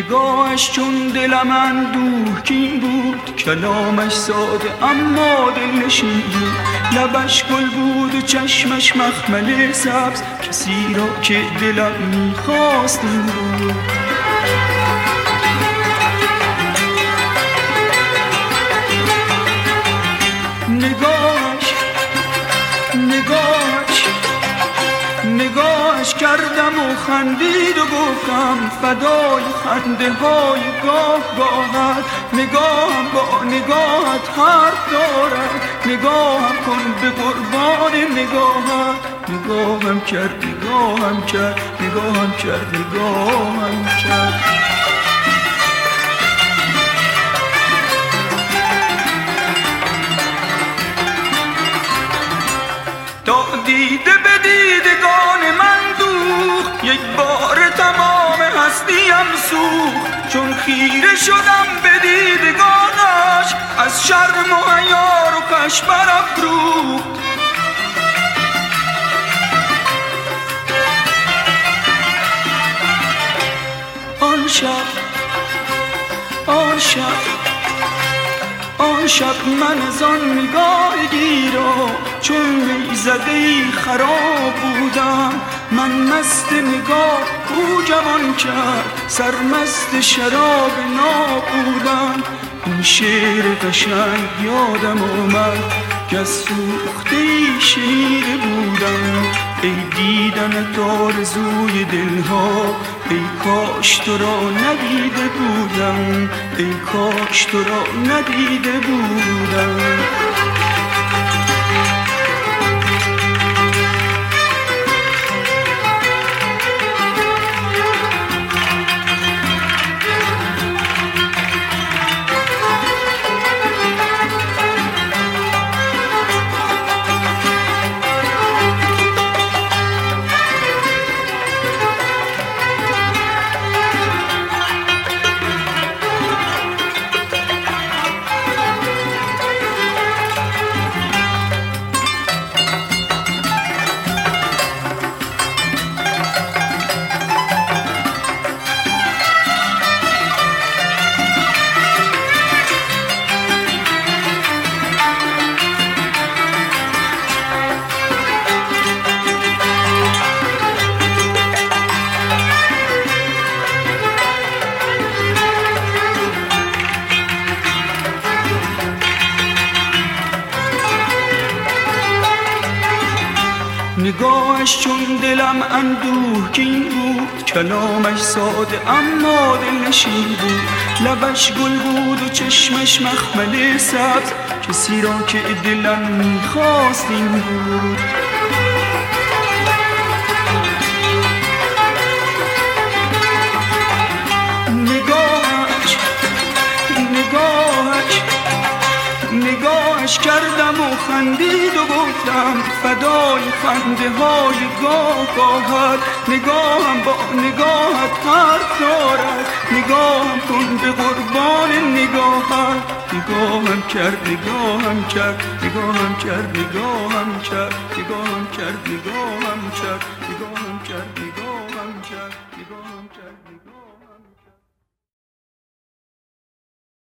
نگاهش چون دلم اندوهگین بود، کلامش ساده اما دلنشین بود. لبش گل بود و چشمش مخمل سبز، کسی را که دلم میخواست این بود. نگاهش کردم و خندید و گفتم فدای خنده های گاه گاهت. نگاهم با نگاهت حرف دارد، نگاهم کن به قربان نگاهت. نگاهم کرد نگاهم کرد نگاهم کرد نگاهم کرد. تا دیده به دیدگان من دوخت، یک بار تمام هستیم سوخت. چون خیره شدم به دیدگانش، از شرم و حیا رخش برافروخت. آن شب من از آن نگاه گیرا چون می زده خراب بودم. من مست نگاه او جوان کرد، سرمست شراب ناب بودم. این شعر قشنگ یادم آمد که از سوخته شنیده بودم. ای دیدن آرزوی دلها، ای کاش تو را ندیده بودم، ای کاش تو را ندیده بودم. نگاهش چون دلم اندوهگین بود، کلامش ساده اما دلنشین بود. لبش گل بود و چشمش مخمل سبز، کسی را که دلم میخواست این بود. نگاهش کردم و خندید و گفتم فدای خنده های گاه گاهت. نگاهم با نگاهت حرف دارد، نگاهم کن به قربان نگاهت. نگاهم کرد نگاهم کرد نگاهم کرد نگاهم کرد نگاهم کرد نگاهم کرد نگاهم